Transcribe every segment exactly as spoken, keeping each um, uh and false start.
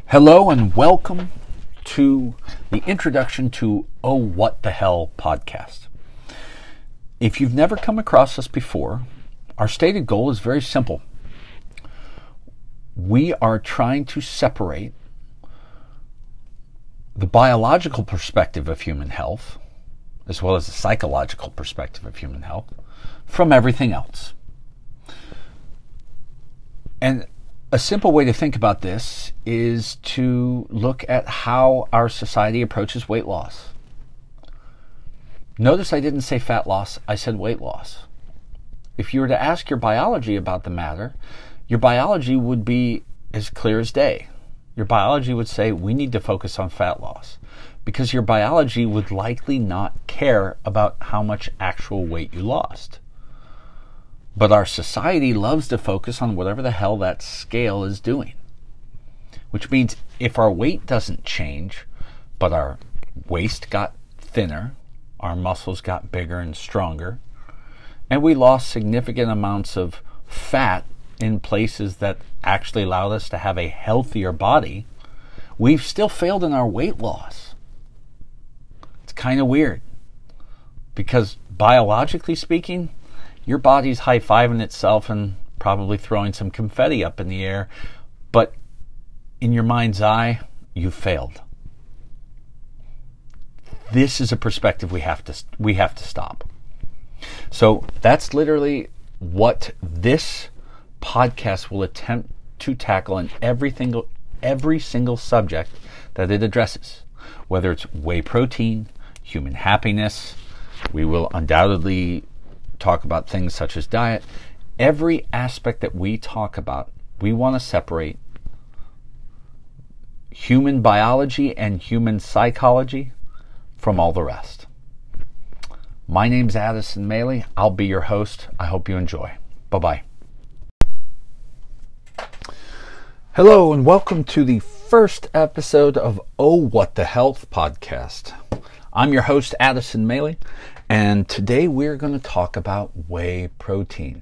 Hello and welcome to the introduction to Oh What the Hell podcast. If you've never come across us before, our stated goal is very simple. We are trying to separate the biological perspective of human health, as well as the psychological perspective of human health, from everything else. And a simple way to think about this is to look at how our society approaches weight loss. Notice I didn't say fat loss, I said weight loss. If you were to ask your biology about the matter, your biology would be as clear as day. Your biology would say we need to focus on fat loss because your biology would likely not care about how much actual weight you lost. But our society loves to focus on whatever the hell that scale is doing. Which means if our weight doesn't change, but our waist got thinner, our muscles got bigger and stronger, and we lost significant amounts of fat in places that actually allowed us to have a healthier body, we've still failed in our weight loss. It's kind of weird. Because biologically speaking, your body's high-fiving itself and probably throwing some confetti up in the air, but in your mind's eye, you failed. This is a perspective we have to we have to stop. So that's literally what this podcast will attempt to tackle in every single every single subject that it addresses, whether it's whey protein, human happiness. We will undoubtedly talk about things such as diet. Every aspect that we talk about, we want to separate human biology and human psychology from all the rest. My name's Addison Maley. I'll be your host. I hope you enjoy. Bye-bye. Hello and welcome to the first episode of Oh What the Health podcast. I'm your host, Addison Maley. And today we're going to talk about whey protein.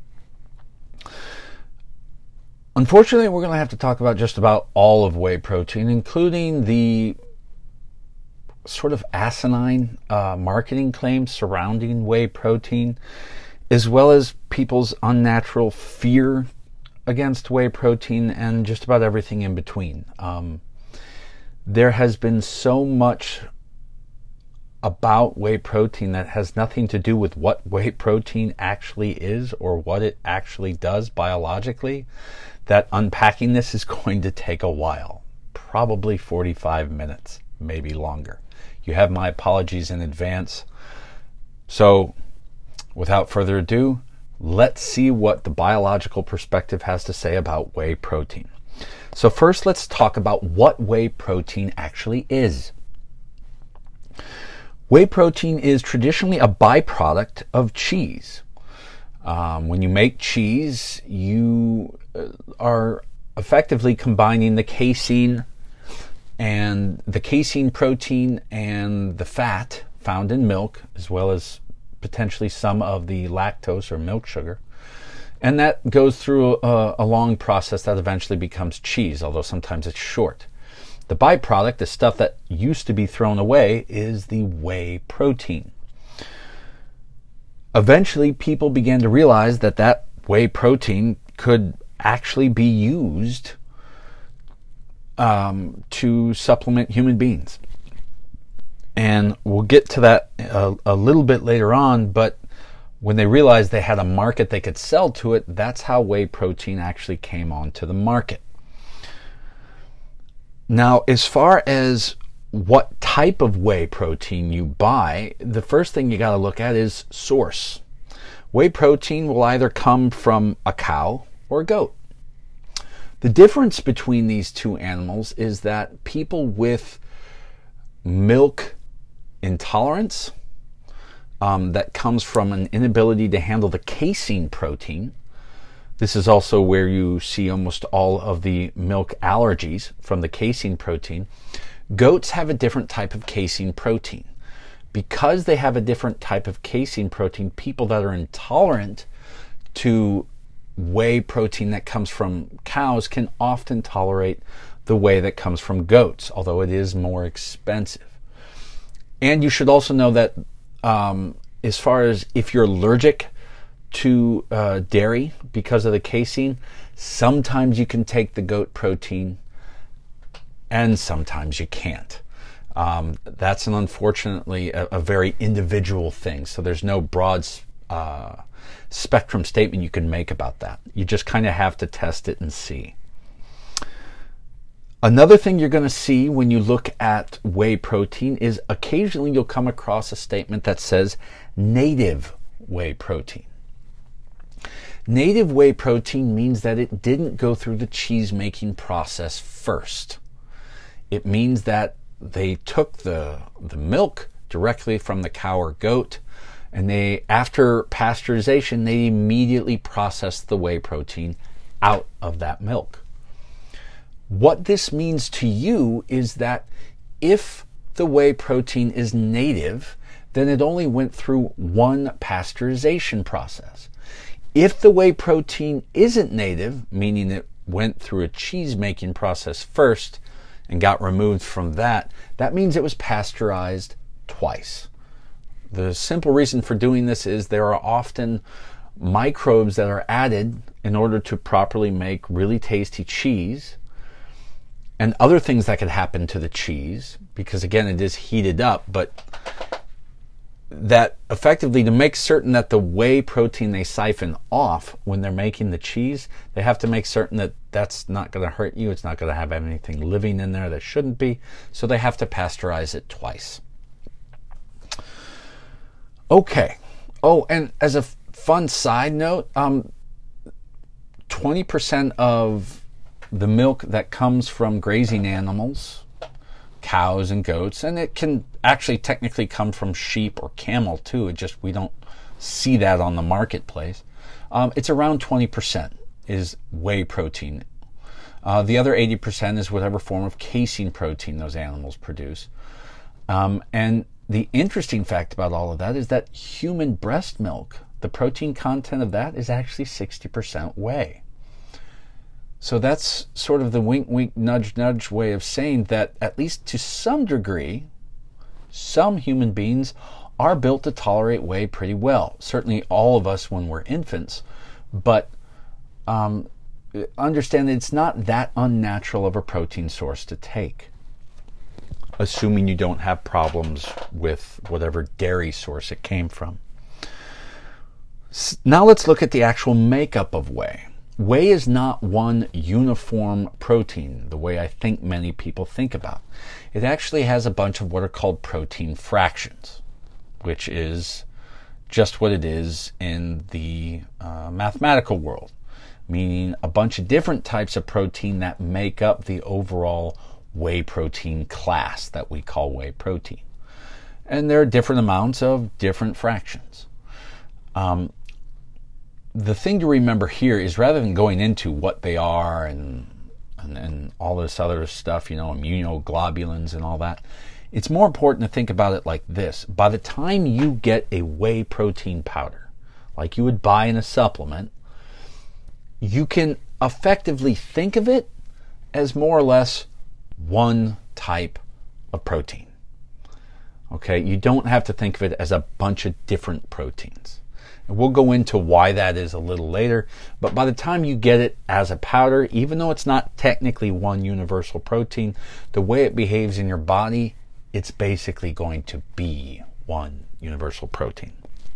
Unfortunately, we're going to have to talk about just about all of whey protein, including the sort of asinine uh, marketing claims surrounding whey protein, as well as people's unnatural fear against whey protein and just about everything in between. Um, there has been so much about whey protein that has nothing to do with what whey protein actually is or what it actually does biologically, that unpacking this is going to take a while, probably forty-five minutes, maybe longer. You have my apologies in advance. So without further ado, let's see what the biological perspective has to say about whey protein. So first, let's talk about what whey protein actually is. Whey protein is traditionally a byproduct of cheese. Um, when you make cheese, you are effectively combining the casein and the casein protein and the fat found in milk, as well as potentially some of the lactose or milk sugar. And that goes through a, a long process that eventually becomes cheese, although sometimes it's short. The byproduct, the stuff that used to be thrown away, is the whey protein. Eventually, people began to realize that that whey protein could actually be used um, to supplement human beings. And we'll get to that a, a little bit later on, but when they realized they had a market they could sell to it, that's how whey protein actually came onto the market. Now, as far as what type of whey protein you buy, the first thing you got to look at is source. Whey protein will either come from a cow or a goat. The difference between these two animals is that people with milk intolerance, um, that comes from an inability to handle the casein protein. This is also where you see almost all of the milk allergies from the casein protein. Goats have a different type of casein protein. Because they have a different type of casein protein, people that are intolerant to whey protein that comes from cows can often tolerate the whey that comes from goats, although it is more expensive. And you should also know that um, as far as if you're allergic to uh, dairy because of the casein, sometimes you can take the goat protein and sometimes you can't. Um, that's an unfortunately a, a very individual thing. So there's no broad uh, spectrum statement you can make about that. You just kind of have to test it and see. Another thing you're going to see when you look at whey protein is occasionally you'll come across a statement that says native whey protein. Native whey protein means that it didn't go through the cheese making process first. It means that they took the, the milk directly from the cow or goat, and they, after pasteurization, they immediately processed the whey protein out of that milk. What this means to you is that if the whey protein is native, then it only went through one pasteurization process. If the whey protein isn't native, meaning it went through a cheese making process first and got removed from that, that means it was pasteurized twice. The simple reason for doing this is there are often microbes that are added in order to properly make really tasty cheese, and other things that could happen to the cheese, because again it is heated up, but that effectively, to make certain that the whey protein they siphon off when they're making the cheese, they have to make certain that that's not going to hurt you, it's not going to have anything living in there that shouldn't be, so they have to pasteurize it twice. Okay. Oh, and as a f- fun side note, um, twenty percent of the milk that comes from grazing animals, cows and goats, and it can actually technically come from sheep or camel too, it just we don't see that on the marketplace. Um, it's around twenty percent is whey protein. Uh, the other eighty percent is whatever form of casein protein those animals produce. Um, and the interesting fact about all of that is that human breast milk, the protein content of that is actually sixty percent whey. So that's sort of the wink, wink, nudge, nudge way of saying that at least to some degree, some human beings are built to tolerate whey pretty well. Certainly all of us when we're infants, but um, understand that it's not that unnatural of a protein source to take, assuming you don't have problems with whatever dairy source it came from. Now let's look at the actual makeup of whey. Whey is not one uniform protein, the way I think many people think about. It actually has a bunch of what are called protein fractions, which is just what it is in the uh, mathematical world, meaning a bunch of different types of protein that make up the overall whey protein class that we call whey protein. And there are different amounts of different fractions. Um, The thing to remember here is rather than going into what they are and, and and all this other stuff, you know, immunoglobulins and all that, it's more important to think about it like this. By the time you get a whey protein powder, like you would buy in a supplement, you can effectively think of it as more or less one type of protein. Okay, you don't have to think of it as a bunch of different proteins. And we'll go into why that is a little later, but by the time you get it as a powder, even though it's not technically one universal protein, the way it behaves in your body, it's basically going to be one universal protein.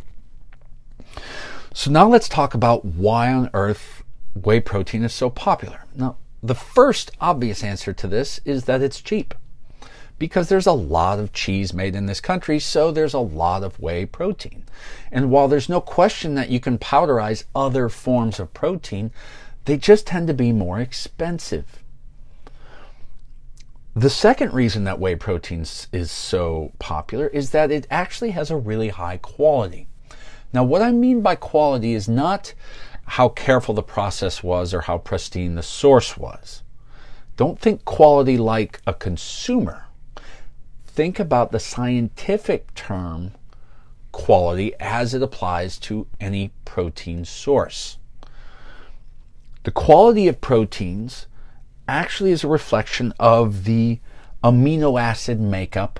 So now let's talk about why on earth whey protein is so popular. Now, the first obvious answer to this is that it's cheap. Because there's a lot of cheese made in this country, so there's a lot of whey protein. And while there's no question that you can powderize other forms of protein, they just tend to be more expensive. The second reason that whey protein is so popular is that it actually has a really high quality. Now, what I mean by quality is not how careful the process was or how pristine the source was. Don't think quality like a consumer. Think about the scientific term quality as it applies to any protein source. The quality of proteins actually is a reflection of the amino acid makeup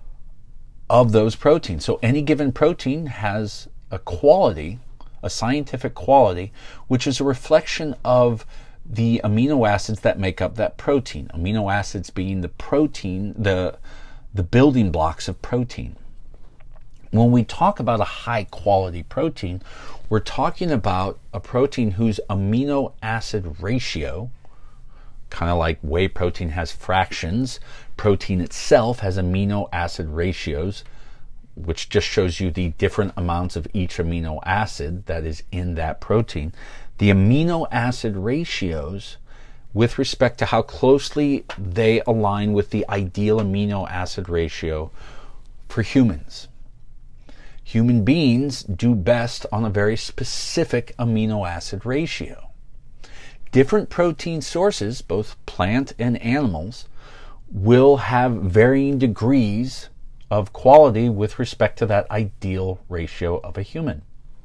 of those proteins. So any given protein has a quality, a scientific quality, which is a reflection of the amino acids that make up that protein. Amino acids being the protein, the, the building blocks of protein. When we talk about a high quality protein, we're talking about a protein whose amino acid ratio, kind of like whey protein has fractions, protein itself has amino acid ratios, which just shows you the different amounts of each amino acid that is in that protein. The amino acid ratios, with respect to how closely they align with the ideal amino acid ratio for humans. Human beings do best on a very specific amino acid ratio. Different protein sources, both plant and animals, will have varying degrees of quality with respect to that ideal ratio of a human.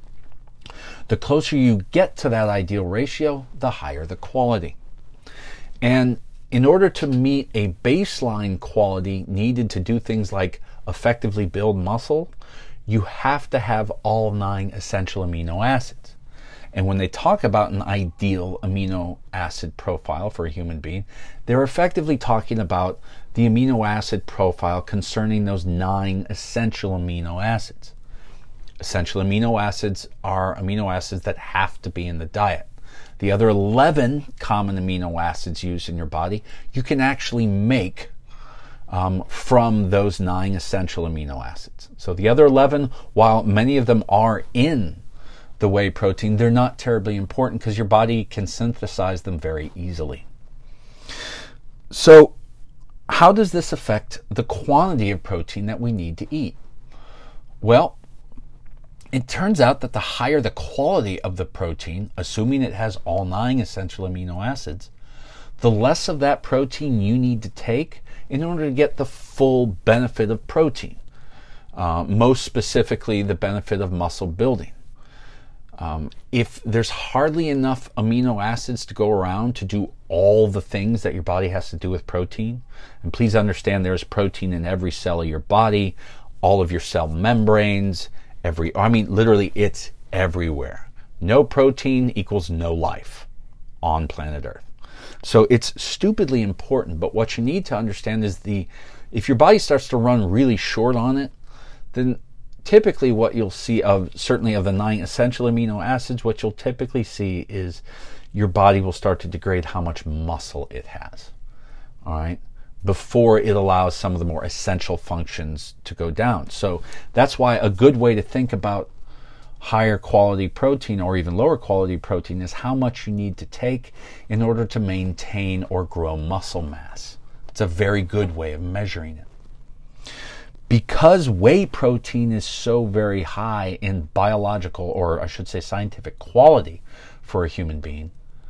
The closer you get to that ideal ratio, the higher the quality. And in order to meet a baseline quality needed to do things like effectively build muscle, you have to have all nine essential amino acids. And when they talk about an ideal amino acid profile for a human being, they're effectively talking about the amino acid profile concerning those nine essential amino acids. Essential amino acids are amino acids that have to be in the diet. The other eleven common amino acids used in your body, you can actually make um, from those nine essential amino acids. So the other eleven, while many of them are in the whey protein, they're not terribly important because your body can synthesize them very easily. So how does this affect the quantity of protein that we need to eat? Well, it turns out that the higher the quality of the protein, assuming it has all nine essential amino acids, the less of that protein you need to take in order to get the full benefit of protein. Uh, most specifically, the benefit of muscle building. Um, if there's hardly enough amino acids to go around to do all the things that your body has to do with protein, and please understand there's protein in every cell of your body, all of your cell membranes, every, I mean, literally it's everywhere. No protein equals no life on planet Earth. So it's stupidly important, but what you need to understand is the, if your body starts to run really short on it, then typically what you'll see of, certainly of the nine essential amino acids, what you'll typically see is your body will start to degrade how much muscle it has, all right, before it allows some of the more essential functions to go down. So that's why a good way to think about higher quality protein or even lower quality protein is how much you need to take in order to maintain or grow muscle mass. It's a very good way of measuring it. Because whey protein is so very high in biological, or I should say scientific quality for a human being,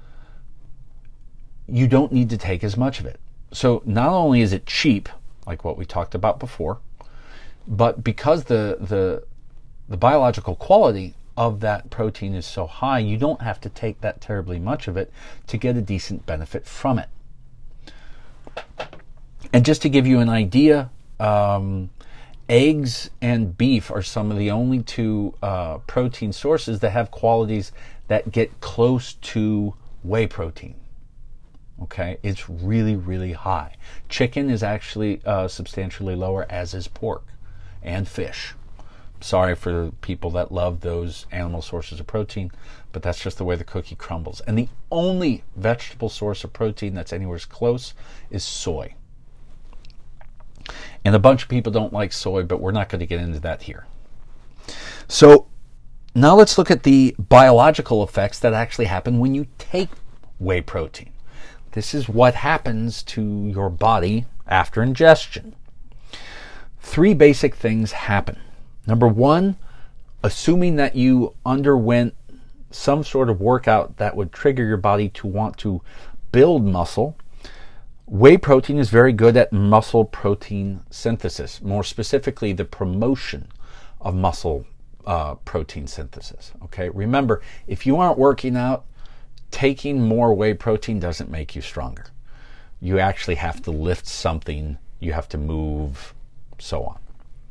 you don't need to take as much of it. So not only is it cheap, like what we talked about before, but because the the the biological quality of that protein is so high, you don't have to take that terribly much of it to get a decent benefit from it. And just to give you an idea, um, eggs and beef are some of the only two uh, protein sources that have qualities that get close to whey protein. Okay, it's really, really high. Chicken is actually uh, substantially lower, as is pork and fish. Sorry for people that love those animal sources of protein, but that's just the way the cookie crumbles. And the only vegetable source of protein that's anywhere close is soy. And a bunch of people don't like soy, but we're not going to get into that here. So now let's look at the biological effects that actually happen when you take whey protein. This is what happens to your body after ingestion. Three basic things happen. Number one, assuming that you underwent some sort of workout that would trigger your body to want to build muscle, whey protein is very good at muscle protein synthesis, more specifically the promotion of muscle uh, protein synthesis. Okay, remember, if you aren't working out, taking more whey protein doesn't make you stronger. You actually have to lift something, you have to move, so on.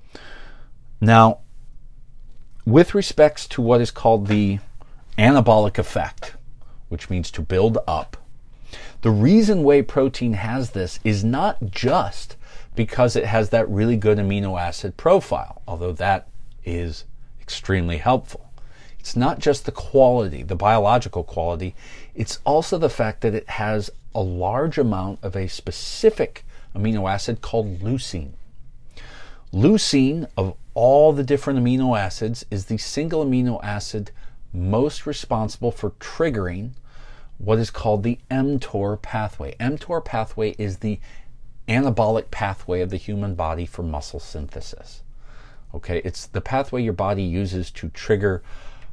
Now, with respects to what is called the anabolic effect, which means to build up, the reason whey protein has this is not just because it has that really good amino acid profile, although that is extremely helpful. It's not just the quality, the biological quality, it's also the fact that it has a large amount of a specific amino acid called leucine. Leucine, of all the different amino acids, is the single amino acid most responsible for triggering what is called the mTOR pathway. mTOR pathway is the anabolic pathway of the human body for muscle synthesis. Okay, it's the pathway your body uses to trigger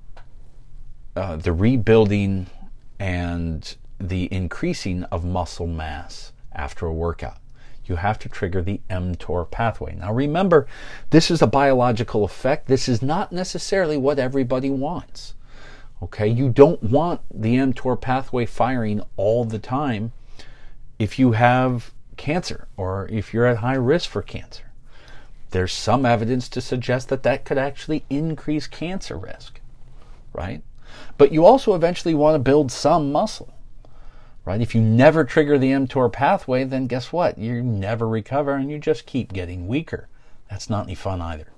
uh, the rebuilding and the increasing of muscle mass after a workout. You have to trigger the mTOR pathway. Now remember, this is a biological effect. This is not necessarily what everybody wants. Okay, you don't want the mTOR pathway firing all the time if you have cancer or if you're at high risk for cancer. There's some evidence to suggest that that could actually increase cancer risk, right? But you also eventually want to build some muscle, right? If you never trigger the mTOR pathway, then guess what? You never recover and you just keep getting weaker. That's not any fun either.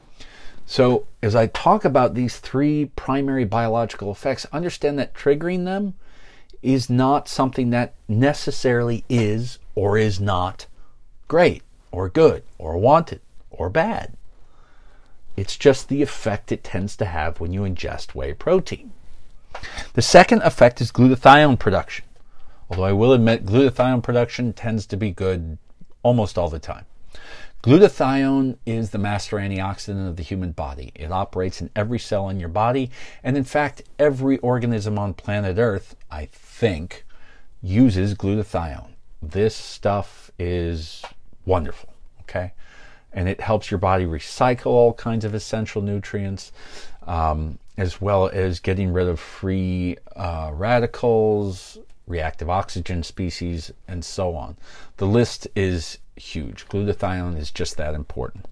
So as I talk about these three primary biological effects, understand that triggering them is not something that necessarily is or is not great or good or wanted or bad. It's just the effect it tends to have when you ingest whey protein. The second effect is glutathione production. Although I will admit glutathione production tends to be good almost all the time. Glutathione is the master antioxidant of the human body. It operates in every cell in your body, and in fact, every organism on planet Earth, I think, uses glutathione. This stuff is wonderful, okay? And it helps your body recycle all kinds of essential nutrients, um, as well as getting rid of free uh, radicals, reactive oxygen species, and so on. The list is huge. Glutathione is just that important.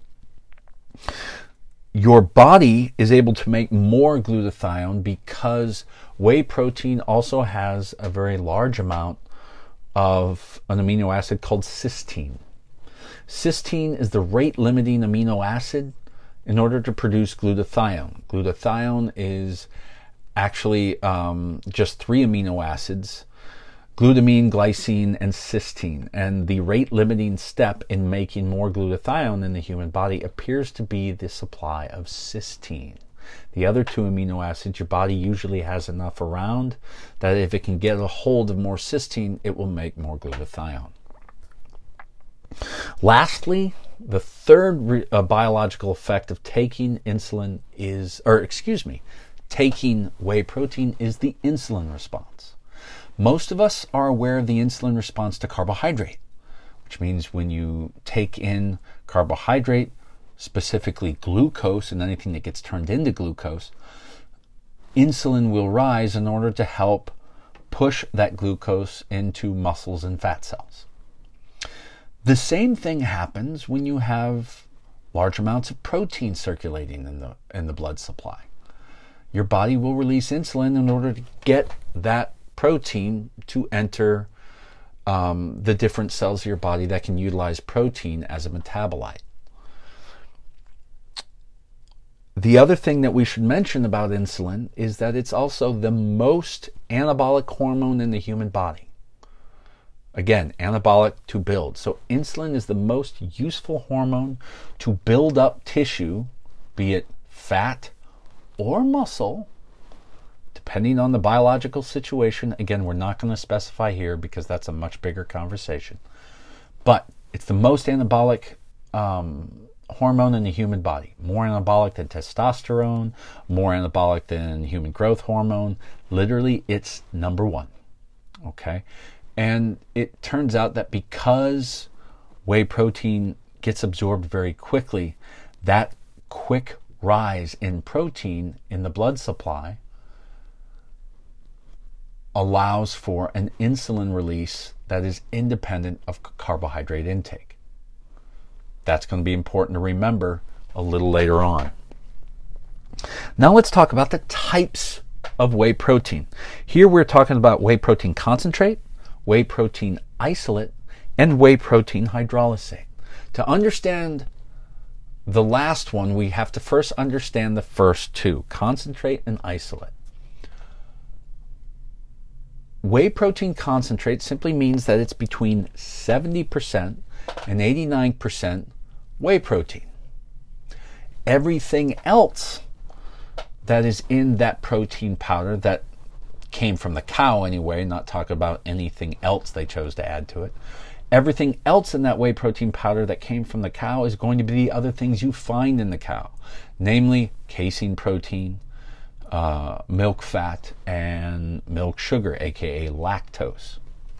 Your body is able to make more glutathione because whey protein also has a very large amount of an amino acid called cysteine. Cysteine is the rate-limiting amino acid in order to produce glutathione. Glutathione is actually um, just three amino acids: glutamine, glycine, and cysteine. And the rate-limiting step in making more glutathione in the human body appears to be the supply of cysteine. The other two amino acids, your body usually has enough around that if it can get a hold of more cysteine, it will make more glutathione. Lastly, the third re- uh, biological effect of taking insulin is, or excuse me, taking whey protein is the insulin response. Most of us are aware of the insulin response to carbohydrate, which means when you take in carbohydrate, specifically glucose and anything that gets turned into glucose, insulin will rise in order to help push that glucose into muscles and fat cells. The same thing happens when you have large amounts of protein circulating in the in the blood supply. Your body will release insulin in order to get that protein to enter um, the different cells of your body that can utilize protein as a metabolite. The other thing that we should mention about insulin is that it's also the most anabolic hormone in the human body. Again, anabolic to build. So insulin is the most useful hormone to build up tissue, be it fat or muscle, depending on the biological situation. Again, we're not going to specify here because that's a much bigger conversation. But it's the most anabolic um, hormone in the human body. More anabolic than testosterone, more anabolic than human growth hormone. Literally, it's number one. Okay? And it turns out that because whey protein gets absorbed very quickly, that quick rise in protein in the blood supply allows for an insulin release that is independent of carbohydrate intake. That's going to be important to remember a little later on. Now let's talk about the types of whey protein. Here we're talking about whey protein concentrate, whey protein isolate, and whey protein hydrolysate. To understand the last one, we have to first understand the first two, concentrate and isolate. Whey protein concentrate simply means that it's between seventy percent and eighty-nine percent whey protein. Everything else that is in that protein powder that came from the cow anyway, not talking about anything else they chose to add to it. Everything else in that whey protein powder that came from the cow is going to be the other things you find in the cow, namely casein protein, uh, milk fat, and milk sugar, aka lactose.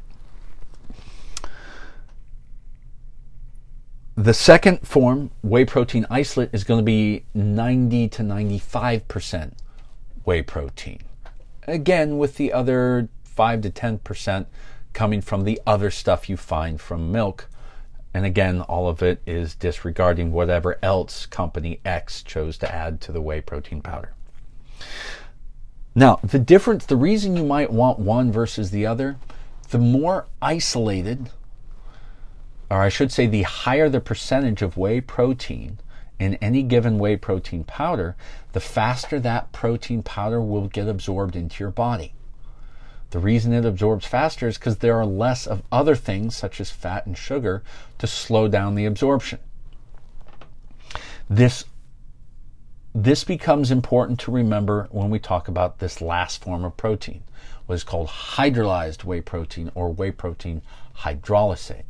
The second form, whey protein isolate, is going to be ninety to ninety-five percent whey protein. Again, with the other five to ten percent coming from the other stuff you find from milk. And again, all of it is disregarding whatever else company X chose to add to the whey protein powder. Now, the difference, the reason you might want one versus the other, the more isolated, or I should say the higher the percentage of whey protein in any given whey protein powder, the faster that protein powder will get absorbed into your body. The reason it absorbs faster is because there are less of other things, such as fat and sugar, to slow down the absorption. This, this becomes important to remember when we talk about this last form of protein, what is called hydrolyzed whey protein or whey protein hydrolysate.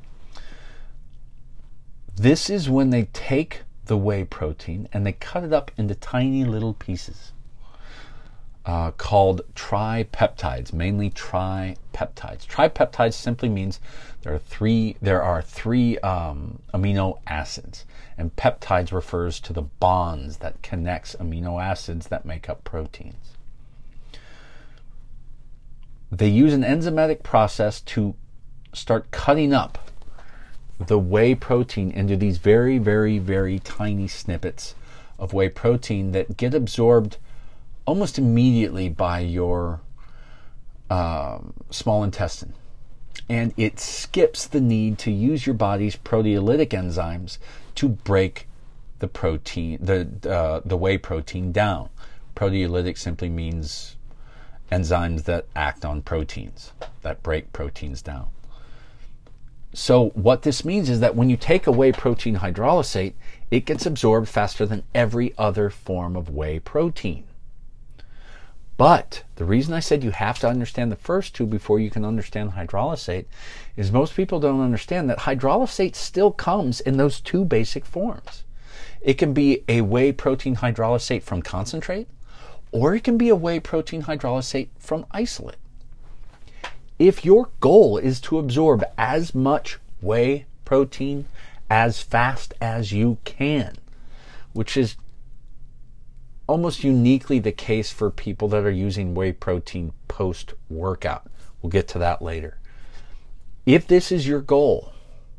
This is when they take the whey protein and they cut it up into tiny little pieces uh, called tripeptides, mainly tripeptides. Tripeptides simply means there are three, there are three um, amino acids, and peptides refers to the bonds that connects amino acids that make up proteins. They use an enzymatic process to start cutting up the whey protein into these very, very, very tiny snippets of whey protein that get absorbed almost immediately by your um, small intestine. And it skips the need to use your body's proteolytic enzymes to break the protein, the, uh, the whey protein down. Proteolytic simply means enzymes that act on proteins, that break proteins down. So what this means is that when you take a whey protein hydrolysate, it gets absorbed faster than every other form of whey protein. But the reason I said you have to understand the first two before you can understand hydrolysate is most people don't understand that hydrolysate still comes in those two basic forms. It can be a whey protein hydrolysate from concentrate, or it can be a whey protein hydrolysate from isolate. If your goal is to absorb as much whey protein as fast as you can, which is almost uniquely the case for people that are using whey protein post-workout. We'll get to that later. If this is your goal,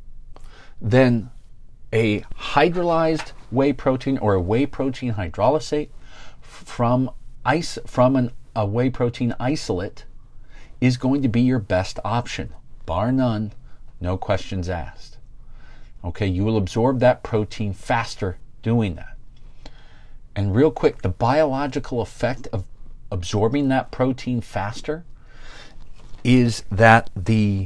then a hydrolyzed whey protein or a whey protein hydrolysate from, ice, from an, a whey protein isolate is going to be your best option, bar none, no questions asked. Okay, you will absorb that protein faster doing that. And real quick, the biological effect of absorbing that protein faster is that the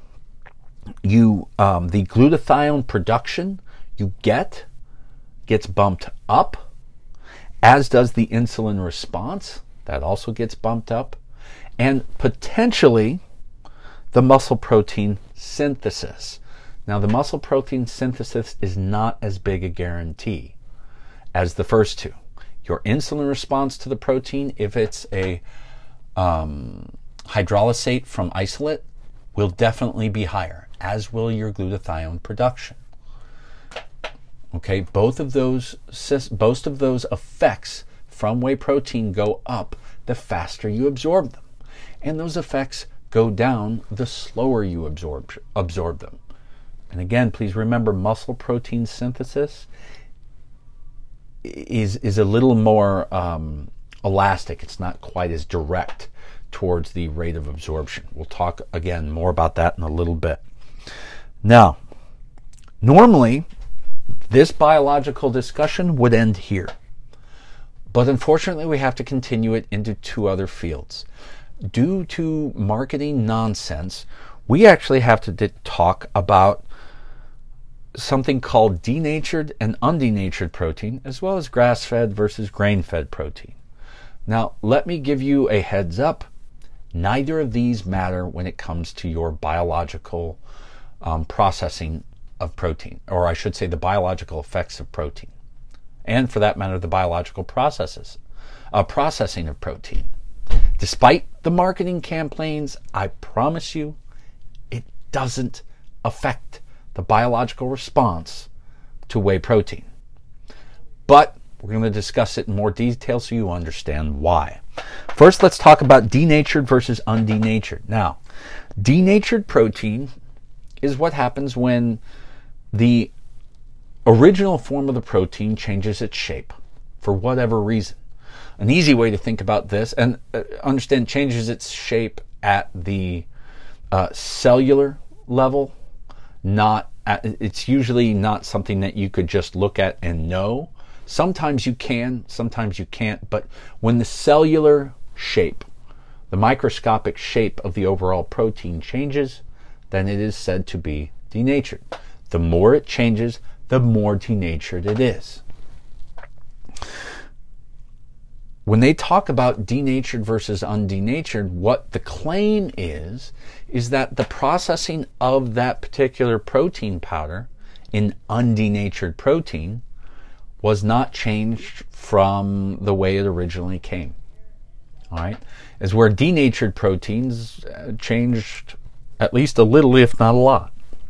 you um, the glutathione production you get gets bumped up, as does the insulin response. That also gets bumped up. And potentially the muscle protein synthesis. Now, the muscle protein synthesis is not as big a guarantee as the first two. Your insulin response to the protein, if it's a um, hydrolysate from isolate, will definitely be higher, as will your glutathione production. Okay, both of those, both of those effects from whey protein go up the faster you absorb them. and those effects go down the slower you absorb, absorb them. And again, please remember, muscle protein synthesis is, is a little more um, elastic. It's not quite as direct towards the rate of absorption. We'll talk again more about that in a little bit. Now, normally, this biological discussion would end here. But unfortunately, we have to continue it into two other fields. Due to marketing nonsense, we actually have to d- talk about something called denatured and undenatured protein, as well as grass-fed versus grain-fed protein. Now, let me give you a heads up. Neither of these matter when it comes to your biological um, processing of protein, or I should say the biological effects of protein, and for that matter, the biological processes, uh, processing of protein. Despite the marketing campaigns, I promise you, it doesn't affect the biological response to whey protein. But we're going to discuss it in more detail so you understand why. First, let's talk about denatured versus undenatured. Now, denatured protein is what happens when the original form of the protein changes its shape for whatever reason. An easy way to think about this, and uh, understand, changes its shape at the uh, cellular level, not at, it's usually not something that you could just look at and know. Sometimes you can, sometimes you can't, but when the cellular shape, the microscopic shape of the overall protein changes, then it is said to be denatured. The more it changes, the more denatured it is. When they talk about denatured versus undenatured, what the claim is, is that the processing of that particular protein powder in undenatured protein was not changed from the way it originally came. All right? As where denatured proteins changed at least a little, if not a lot.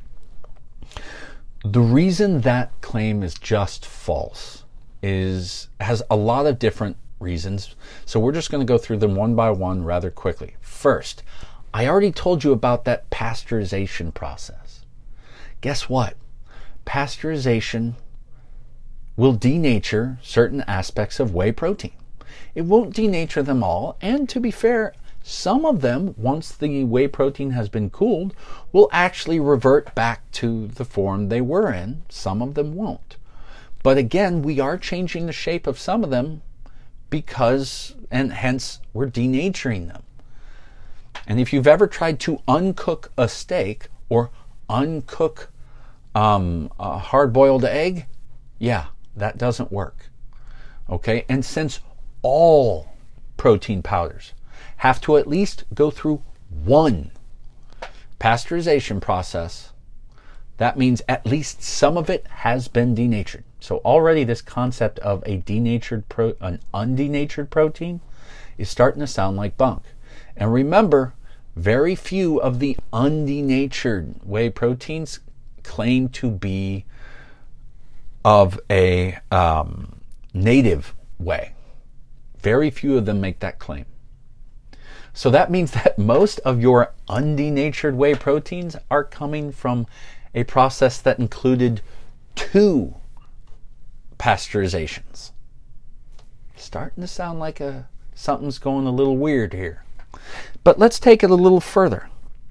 The reason that claim is just false is has a lot of different reasons. So we're just going to go through them one by one rather quickly. First, I already told you about that pasteurization process. Guess what? Pasteurization will denature certain aspects of whey protein. It won't denature them all, and to be fair, some of them, once the whey protein has been cooled, will actually revert back to the form they were in. Some of them won't. But again, we are changing the shape of some of them because, and hence, we're denaturing them. And if you've ever tried to uncook a steak or uncook um, a hard-boiled egg, yeah, that doesn't work. Okay, and since all protein powders have to at least go through one pasteurization process, that means at least some of it has been denatured. So already this concept of a denatured pro, an undenatured protein is starting to sound like bunk. And remember, very few of the undenatured whey proteins claim to be of a um, native whey. Very few of them make that claim. So that means that most of your undenatured whey proteins are coming from a process that included two pasteurizations. Starting to sound like a something's going a little weird here. But let's take it a little further.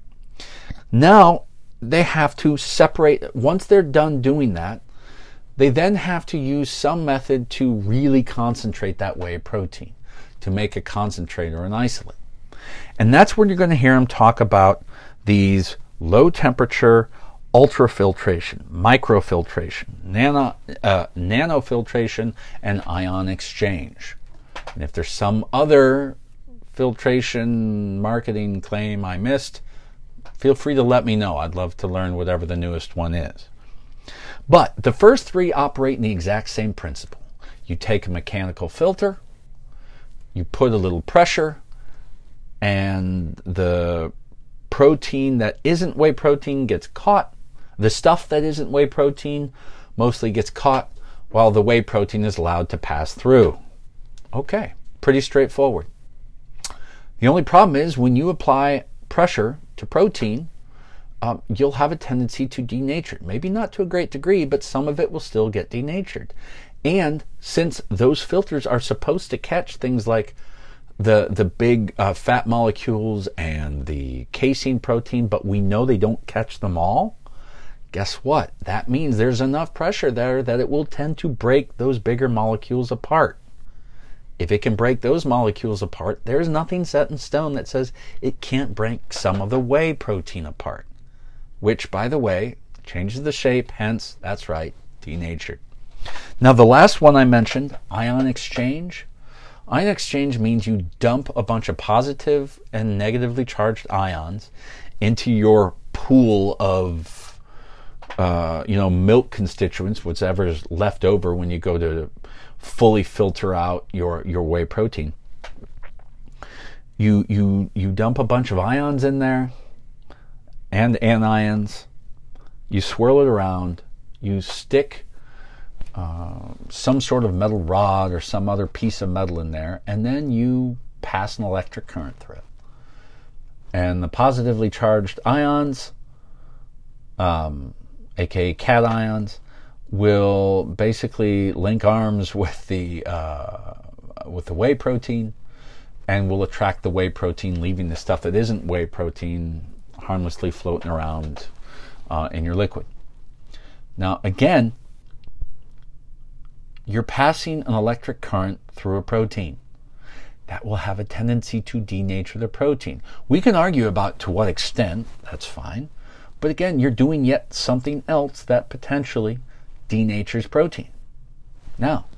Now they have to separate, once they're done doing that, they then have to use some method to really concentrate that whey protein, to make a concentrate or an isolate. And that's when you're going to hear them talk about these low temperature ultrafiltration, microfiltration, nano, uh, nanofiltration, and ion exchange. And if there's some other filtration marketing claim I missed, feel free to let me know. I'd love to learn whatever the newest one is. But the first three operate in the exact same principle. You take a mechanical filter, you put a little pressure, and the protein that isn't whey protein gets caught. The stuff that isn't whey protein mostly gets caught, while the whey protein is allowed to pass through. Okay, pretty straightforward. The only problem is when you apply pressure to protein, um, you'll have a tendency to denature it. Maybe not to a great degree, but some of it will still get denatured. And since those filters are supposed to catch things like the the big uh, fat molecules and the casein protein, but we know they don't catch them all, guess what? That means there's enough pressure there that it will tend to break those bigger molecules apart. If it can break those molecules apart, there's nothing set in stone that says it can't break some of the whey protein apart, which, by the way, changes the shape, hence, that's right, denatured. Now, the last one I mentioned, ion exchange. Ion exchange means you dump a bunch of positive and negatively charged ions into your pool of, uh, you know, milk constituents, whatever's left over when you go to fully filter out your, your whey protein. You, you, you dump a bunch of ions in there and anions. You swirl it around. You stick uh, some sort of metal rod or some other piece of metal in there, and then you pass an electric current through it. And the positively charged ions, um, aka cations, will basically link arms with the uh, with the whey protein, and will attract the whey protein, leaving the stuff that isn't whey protein harmlessly floating around uh, in your liquid. Now, again, you're passing an electric current through a protein. That will have a tendency to denature the protein. We can argue about to what extent, that's fine. But again, you're doing yet something else that potentially denatures protein. Now,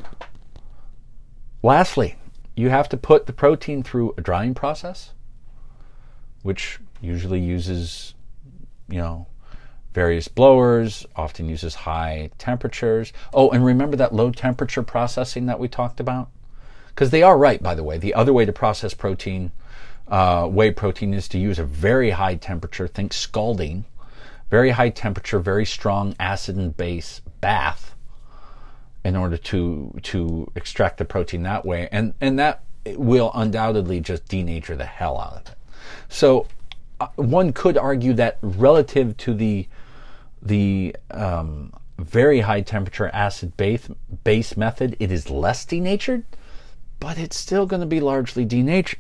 lastly, you have to put the protein through a drying process, which usually uses, you know, various blowers, often uses high temperatures. Oh, and remember that low temperature processing that we talked about? Because they are right, by the way. The other way to process protein, uh, whey protein, is to use a very high temperature, think scalding, very high temperature, very strong acid and base bath in order to to extract the protein that way. And, and that will undoubtedly just denature the hell out of it. So uh, one could argue that relative to the the um, very high temperature acid base, base method, it is less denatured, but it's still going to be largely denatured.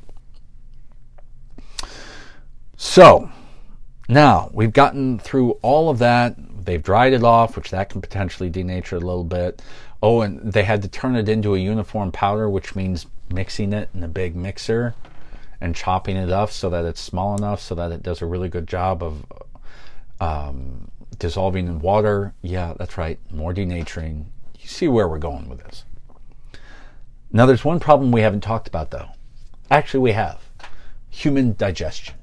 So now we've gotten through all of that. They've dried it off, which that can potentially denature it a little bit. Oh, and they had to turn it into a uniform powder, which means mixing it in a big mixer and chopping it up so that it's small enough so that it does a really good job of um, dissolving in water. Yeah, that's right. More denaturing. You see where we're going with this. Now, there's one problem we haven't talked about, though. Actually, we have. Human digestion.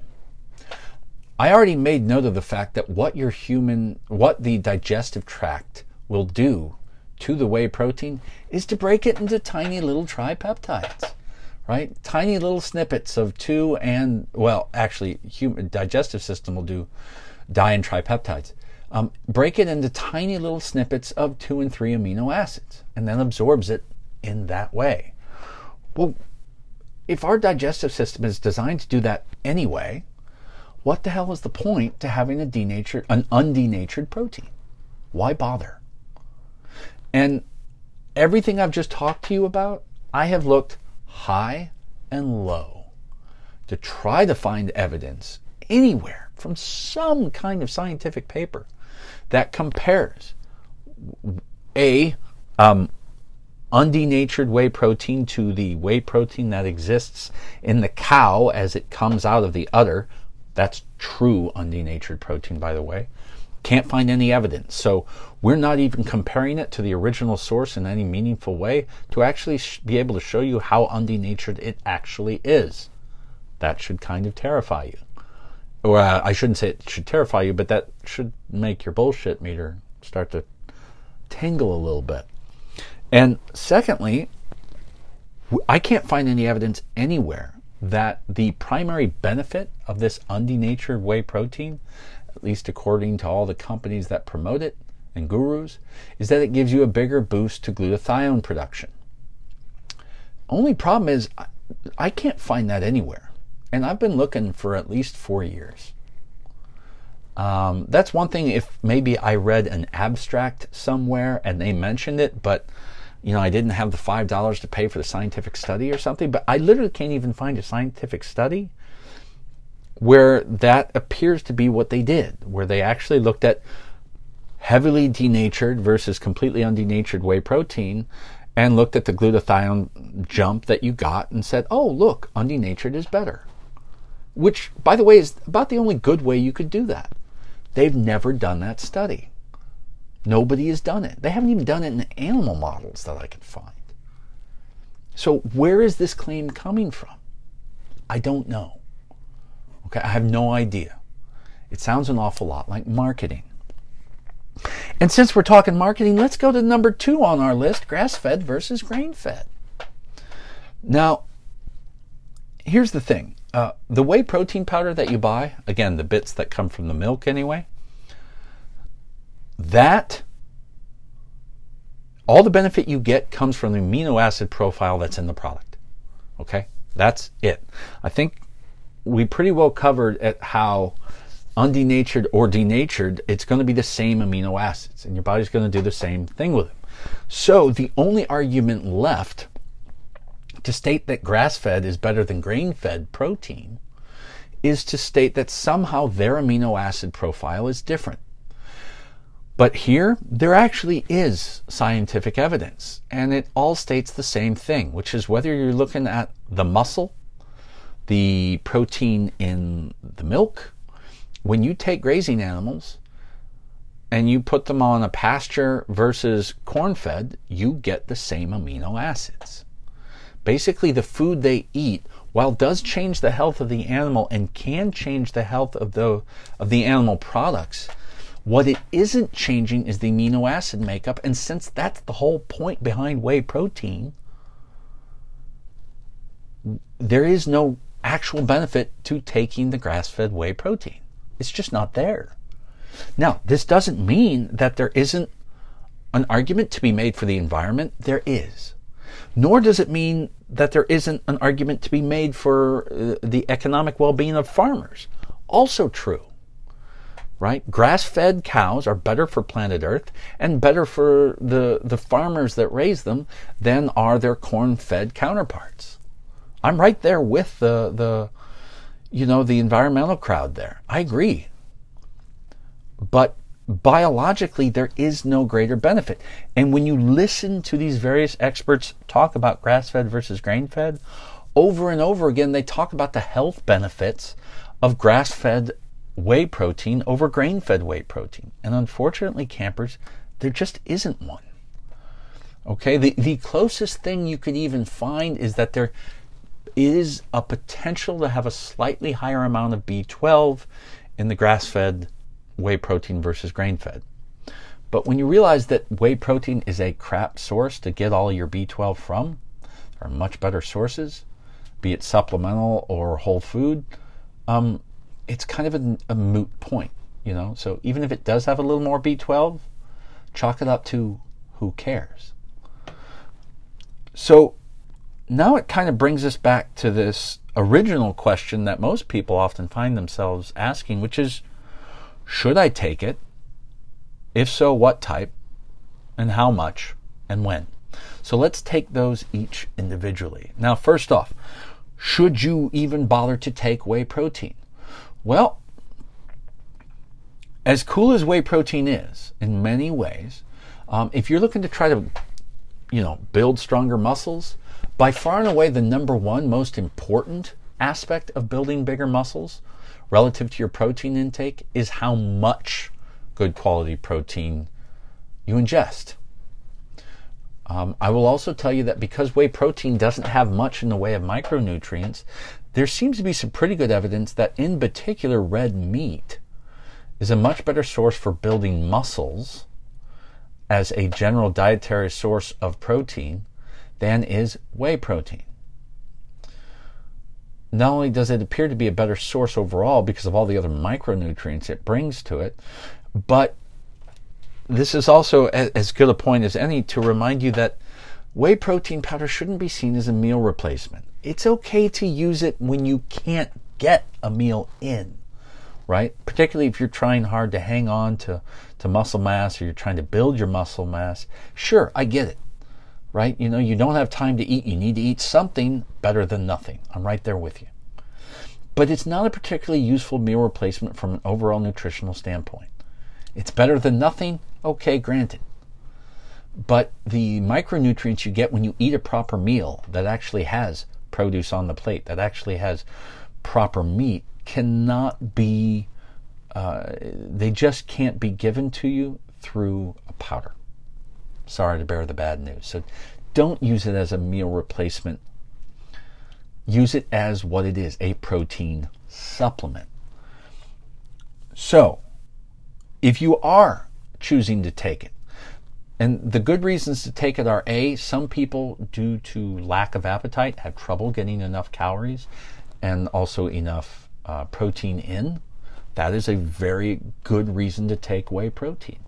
I already made note of the fact that what your human, what the digestive tract will do to the whey protein is to break it into tiny little tripeptides, right? Tiny little snippets of two and, well, actually, human digestive system will do di and tripeptides. Um, break it into tiny little snippets of two and three amino acids, and then absorbs it in that way. Well, if our digestive system is designed to do that anyway, what the hell is the point to having a denatured, an undenatured protein? Why bother? And everything I've just talked to you about, I have looked high and low to try to find evidence anywhere from some kind of scientific paper that compares a um, undenatured whey protein to the whey protein that exists in the cow as it comes out of the udder. That's true undenatured protein, by the way. Can't find any evidence. So we're not even comparing it to the original source in any meaningful way to actually sh- be able to show you how undenatured it actually is. That should kind of terrify you. Or uh, I shouldn't say it should terrify you, but that should make your bullshit meter start to tingle a little bit. And secondly, I can't find any evidence anywhere that the primary benefit of this undenatured whey protein, at least according to all the companies that promote it and gurus, is that it gives you a bigger boost to glutathione production. Only problem is I, I can't find that anywhere. And I've been looking for at least four years. Um, that's one thing if maybe I read an abstract somewhere and they mentioned it, but you know, I didn't have the five dollars to pay for the scientific study or something. But I literally can't even find a scientific study where that appears to be what they did, where they actually looked at heavily denatured versus completely undenatured whey protein and looked at the glutathione jump that you got and said, oh, look, undenatured is better. Which, by the way, is about the only good way you could do that. They've never done that study. Nobody has done it. They haven't even done it in animal models that I can find. So where is this claim coming from? I don't know. Okay, I have no idea. It sounds an awful lot like marketing. And since we're talking marketing, let's go to number two on our list, grass-fed versus grain-fed. Now, here's the thing. Uh, the whey protein powder that you buy, again, the bits that come from the milk anyway, that, all the benefit you get comes from the amino acid profile that's in the product. Okay? That's it. I think we pretty well covered at how undenatured or denatured, it's going to be the same amino acids, and your body's going to do the same thing with them. So the only argument left to state that grass-fed is better than grain-fed protein is to state that somehow their amino acid profile is different. But here, there actually is scientific evidence, and it all states the same thing, which is whether you're looking at the muscle, the protein in the milk, when you take grazing animals and you put them on a pasture versus corn-fed, you get the same amino acids. Basically, the food they eat, while does change the health of the animal and can change the health of the, of the animal products, what it isn't changing is the amino acid makeup. And since that's the whole point behind whey protein, there is no actual benefit to taking the grass-fed whey protein. It's just not there. Now, this doesn't mean that there isn't an argument to be made for the environment. There is. Nor does it mean that there isn't an argument to be made for uh, the economic well-being of farmers. Also true. Right? Grass-fed cows are better for planet Earth and better for the, the farmers that raise them than are their corn-fed counterparts. I'm right there with the, the, you know, the environmental crowd there. I agree. But biologically, there is no greater benefit. And when you listen to these various experts talk about grass-fed versus grain-fed, over and over again, they talk about the health benefits of grass-fed whey protein over grain-fed whey protein. And unfortunately, campers, there just isn't one. Okay, the, the closest thing you could even find is that there is a potential to have a slightly higher amount of B twelve in the grass-fed whey protein versus grain-fed. But when you realize that whey protein is a crap source to get all your B twelve from, there are much better sources, be it supplemental or whole food, um, it's kind of a, a moot point, you know. So even if it does have a little more B twelve, chalk it up to who cares. So now it kind of brings us back to this original question that most people often find themselves asking, which is, should I take it? If so, what type? And how much? And when? So let's take those each individually. Now, first off, should you even bother to take whey protein? Well, as cool as whey protein is in many ways, um, if you're looking to try to, you know, build stronger muscles, by far and away the number one most important aspect of building bigger muscles relative to your protein intake is how much good quality protein you ingest. Um, I will also tell you that because whey protein doesn't have much in the way of micronutrients, there seems to be some pretty good evidence that in particular red meat is a much better source for building muscles as a general dietary source of protein than is whey protein. Not only does it appear to be a better source overall because of all the other micronutrients it brings to it, but this is also as good a point as any to remind you that whey protein powder shouldn't be seen as a meal replacement. It's okay to use it when you can't get a meal in, right? Particularly if you're trying hard to hang on to, to muscle mass, or you're trying to build your muscle mass. Sure, I get it, right? You know, you don't have time to eat. You need to eat something. Better than nothing. I'm right there with you. But it's not a particularly useful meal replacement from an overall nutritional standpoint. It's better than nothing. Okay, granted. But the micronutrients you get when you eat a proper meal that actually has produce on the plate, that actually has proper meat, cannot be, uh, they just can't be given to you through a powder. Sorry to bear the bad news. So don't use it as a meal replacement. Use it as what it is, a protein supplement. So, if you are choosing to take it, and the good reasons to take it are A, some people, due to lack of appetite, have trouble getting enough calories and also enough uh, protein in. That is a very good reason to take whey protein.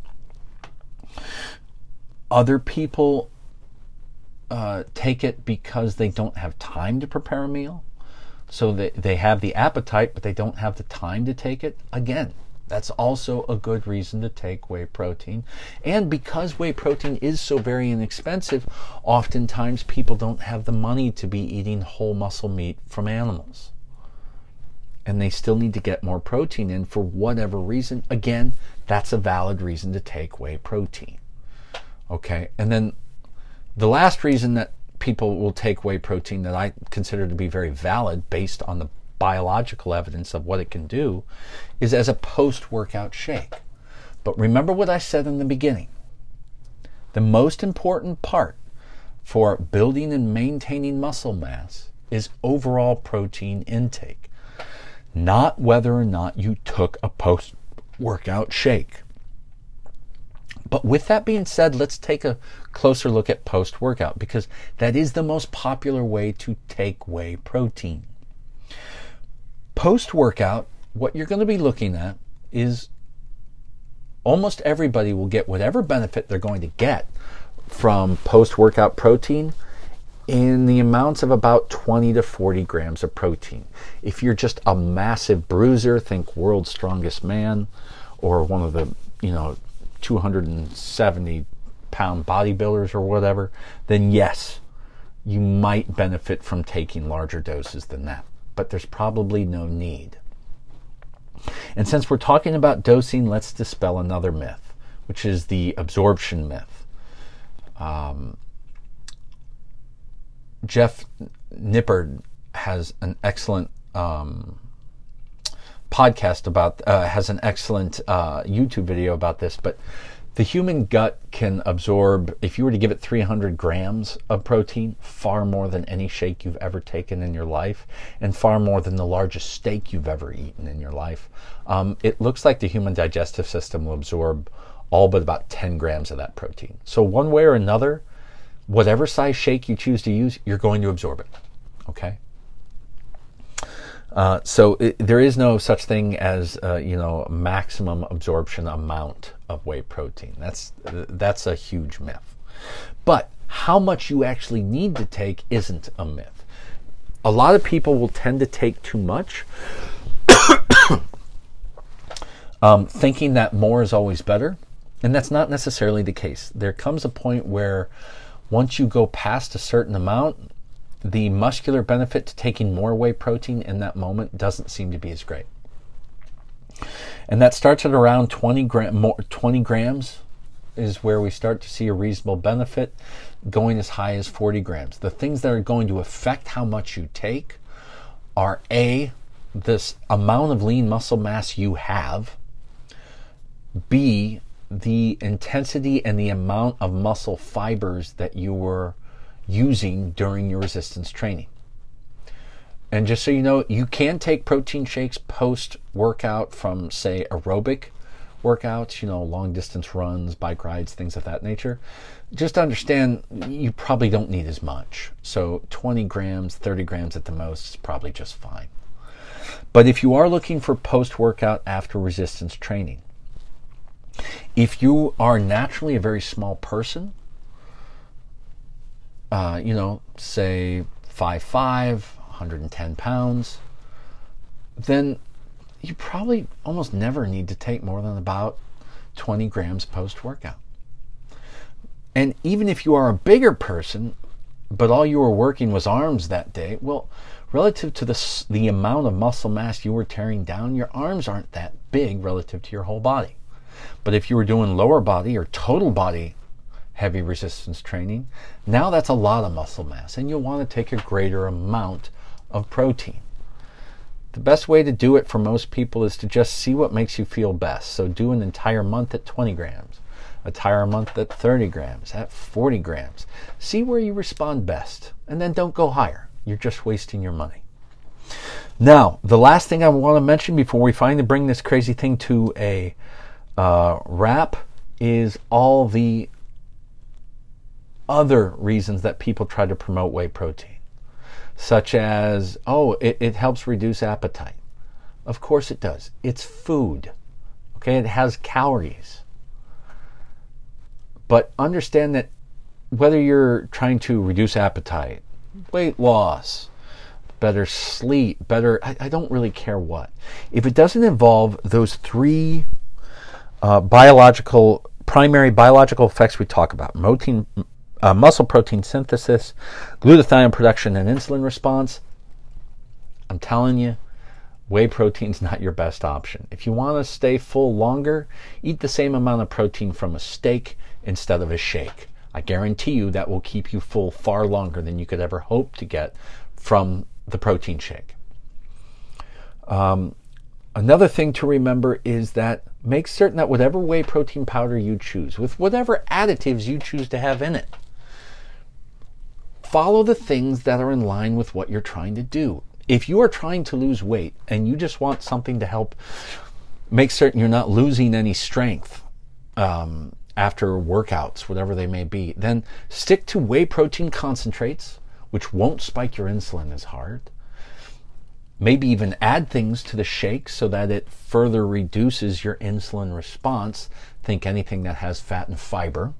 Other people uh, take it because they don't have time to prepare a meal. So they, they have the appetite, but they don't have the time to take it. Again, that's also a good reason to take whey protein. And because whey protein is so very inexpensive, oftentimes people don't have the money to be eating whole muscle meat from animals. And they still need to get more protein in for whatever reason. Again, that's a valid reason to take whey protein. Okay, and then the last reason that people will take whey protein that I consider to be very valid based on the biological evidence of what it can do is as a post-workout shake. But remember what I said in the beginning. The most important part for building and maintaining muscle mass is overall protein intake, not whether or not you took a post-workout shake. But with that being said, let's take a closer look at post-workout, because that is the most popular way to take whey protein. Post-workout, what you're going to be looking at is almost everybody will get whatever benefit they're going to get from post-workout protein in the amounts of about twenty to forty grams of protein. If you're just a massive bruiser, think World's Strongest Man, or one of the, you know, two hundred seventy pound bodybuilders or whatever, then yes, you might benefit from taking larger doses than that. But there's probably no need. And since we're talking about dosing, let's dispel another myth, which is the absorption myth. Um, Jeff Nippard has an excellent um, podcast about, uh, has an excellent uh, YouTube video about this, but the human gut can absorb, if you were to give it three hundred grams of protein, far more than any shake you've ever taken in your life, and far more than the largest steak you've ever eaten in your life. Um, it looks like the human digestive system will absorb all but about ten grams of that protein. So one way or another, whatever size shake you choose to use, you're going to absorb it. Okay? Uh, so it, there is no such thing as uh, you know, maximum absorption amount of whey protein. That's that's a huge myth. But how much you actually need to take isn't a myth. A lot of people will tend to take too much, um, thinking that more is always better, and that's not necessarily the case. There comes a point where once you go past a certain amount, the muscular benefit to taking more whey protein in that moment doesn't seem to be as great. And that starts at around twenty, gram, more, twenty grams is where we start to see a reasonable benefit, going as high as forty grams. The things that are going to affect how much you take are A, this amount of lean muscle mass you have, B, the intensity and the amount of muscle fibers that you were using during your resistance training. And just so you know, you can take protein shakes post-workout from, say, aerobic workouts, you know, long distance runs, bike rides, things of that nature. Just understand, you probably don't need as much. So twenty grams, thirty grams at the most is probably just fine. But if you are looking for post-workout after resistance training, if you are naturally a very small person, Uh, you know, say five foot five, one hundred ten pounds, then you probably almost never need to take more than about twenty grams post-workout. And even if you are a bigger person, but all you were working was arms that day, well, relative to the, the amount of muscle mass you were tearing down, your arms aren't that big relative to your whole body. But if you were doing lower body or total body heavy resistance training, now that's a lot of muscle mass, and you'll want to take a greater amount of protein. The best way to do it for most people is to just see what makes you feel best. So do an entire month at twenty grams, an entire month at thirty grams, at forty grams. See where you respond best, and then don't go higher. You're just wasting your money. Now, the last thing I want to mention before we finally bring this crazy thing to a uh, wrap is all the other reasons that people try to promote whey protein, such as, oh, it, it helps reduce appetite. Of course it does. It's food. Okay, it has calories. But understand that whether you're trying to reduce appetite, weight loss, better sleep, better, I, I don't really care what. If it doesn't involve those three uh, biological, primary biological effects we talk about, protein, uh, muscle protein synthesis, glutathione production, and insulin response, I'm telling you, whey protein's not your best option. If you want to stay full longer, eat the same amount of protein from a steak instead of a shake. I guarantee you that will keep you full far longer than you could ever hope to get from the protein shake. Um, another thing to remember is that make certain that whatever whey protein powder you choose, with whatever additives you choose to have in it, follow the things that are in line with what you're trying to do. If you are trying to lose weight and you just want something to help make certain you're not losing any strength um, after workouts, whatever they may be, then stick to whey protein concentrates, which won't spike your insulin as hard. Maybe even add things to the shake so that it further reduces your insulin response. Think anything that has fat and fiber.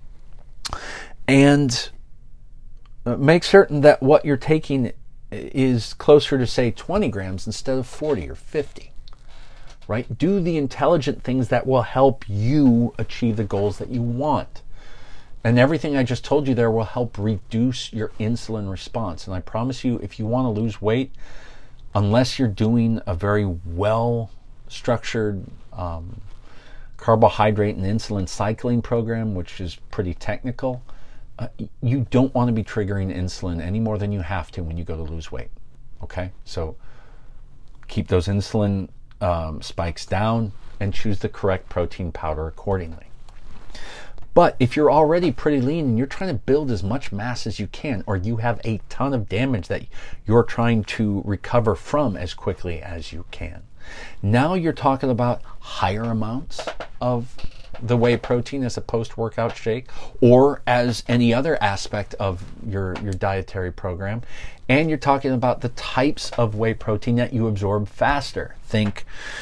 And make certain that what you're taking is closer to, say, twenty grams instead of forty or fifty. Right? Do the intelligent things that will help you achieve the goals that you want. And everything I just told you there will help reduce your insulin response. And I promise you, if you want to lose weight, unless you're doing a very well-structured um, carbohydrate and insulin cycling program, which is pretty technical, uh, you don't want to be triggering insulin any more than you have to when you go to lose weight. Okay? So keep those insulin um, spikes down and choose the correct protein powder accordingly. But if you're already pretty lean and you're trying to build as much mass as you can, or you have a ton of damage that you're trying to recover from as quickly as you can, now you're talking about higher amounts of the whey protein as a post-workout shake or as any other aspect of your, your dietary program. And you're talking about the types of whey protein that you absorb faster. Think,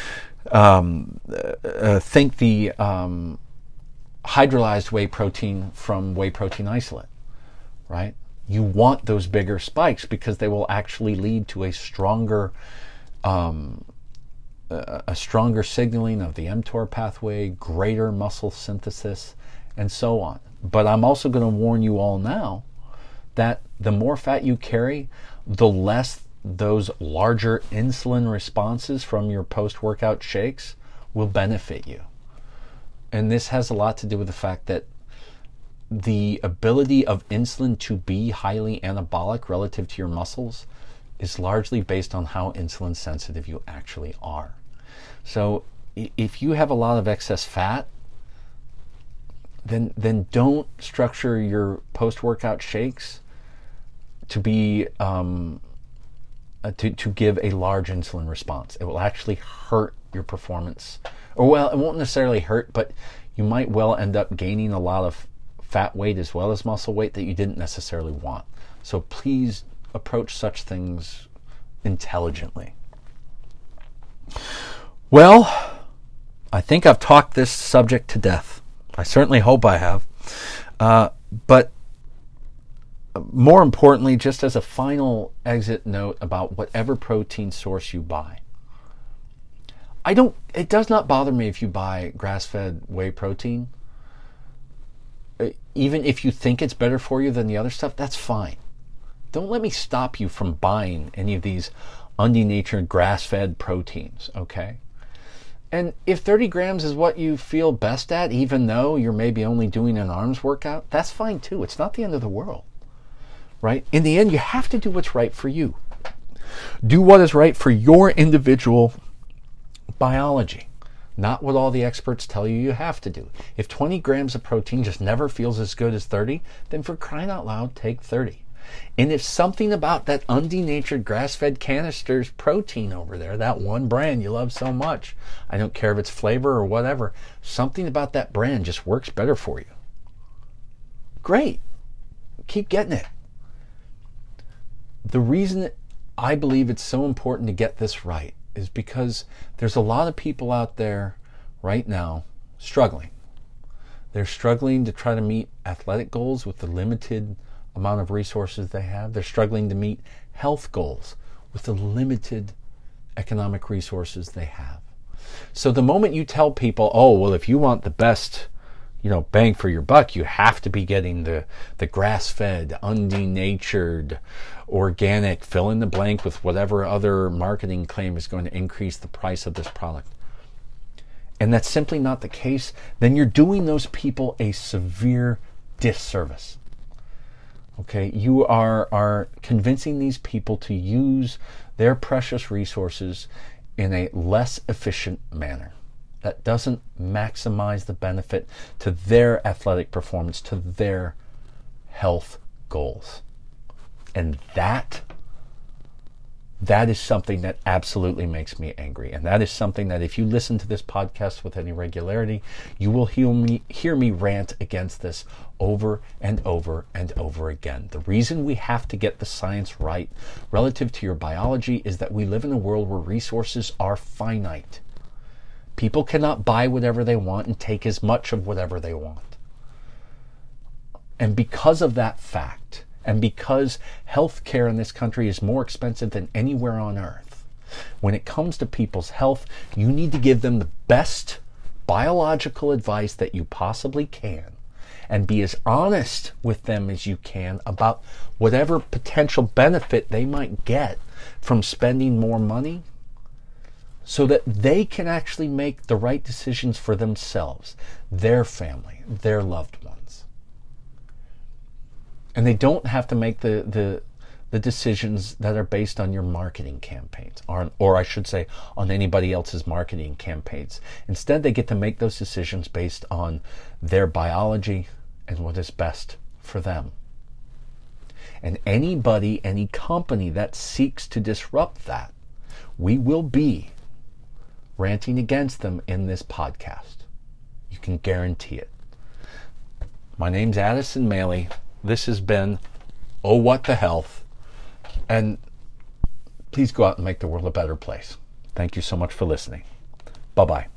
um, uh, think the... Um, hydrolyzed whey protein from whey protein isolate, right? You want those bigger spikes because they will actually lead to a stronger, um, a stronger signaling of the mTOR pathway, greater muscle synthesis, and so on. But I'm also going to warn you all now that the more fat you carry, the less those larger insulin responses from your post-workout shakes will benefit you. And this has a lot to do with the fact that the ability of insulin to be highly anabolic relative to your muscles is largely based on how insulin sensitive you actually are. So if you have a lot of excess fat, then then don't structure your post-workout shakes to be um, uh, to to give a large insulin response. It will actually hurt your performance. Or, well, it won't necessarily hurt, but you might well end up gaining a lot of fat weight as well as muscle weight that you didn't necessarily want. So please approach such things intelligently. Well, I think I've talked this subject to death. I certainly hope I have. Uh, but more importantly, just as a final exit note about whatever protein source you buy, I don't, it does not bother me if you buy grass-fed whey protein. Even if you think it's better for you than the other stuff, that's fine. Don't let me stop you from buying any of these undenatured grass-fed proteins, okay? And if thirty grams is what you feel best at, even though you're maybe only doing an arms workout, that's fine too. It's not the end of the world, right? In the end, you have to do what's right for you. Do what is right for your individual biology, not what all the experts tell you you have to do. If twenty grams of protein just never feels as good as thirty, then for crying out loud, take thirty. And if something about that undenatured grass-fed canisters protein over there, that one brand you love so much, I don't care if it's flavor or whatever, something about that brand just works better for you, great. Keep getting it. The reason I believe it's so important to get this right is because there's a lot of people out there right now struggling. They're struggling to try to meet athletic goals with the limited amount of resources they have. They're struggling to meet health goals with the limited economic resources they have. So the moment you tell people, oh, well, if you want the best, you know, bang for your buck, you have to be getting the, the grass-fed, undenatured, organic, fill in the blank with whatever other marketing claim is going to increase the price of this product. And that's simply not the case. Then you're doing those people a severe disservice. Okay, you are, are convincing these people to use their precious resources in a less efficient manner. That doesn't maximize the benefit to their athletic performance, to their health goals. And that, that is something that absolutely makes me angry. And that is something that if you listen to this podcast with any regularity, you will hear me, hear me rant against this over and over and over again. The reason we have to get the science right relative to your biology is that we live in a world where resources are finite. People cannot buy whatever they want and take as much of whatever they want. And because of that fact, and because healthcare in this country is more expensive than anywhere on earth, when it comes to people's health, you need to give them the best biological advice that you possibly can, and be as honest with them as you can about whatever potential benefit they might get from spending more money, so that they can actually make the right decisions for themselves, their family, their loved ones. And they don't have to make the, the, the decisions that are based on your marketing campaigns, or, or I should say, on anybody else's marketing campaigns. Instead, they get to make those decisions based on their biology and what is best for them. And anybody, any company that seeks to disrupt that, we will be ranting against them in this podcast. You can guarantee it. My name's Addison Maley. This has been Oh What the Health. And please go out and make the world a better place. Thank you so much for listening. Bye-bye.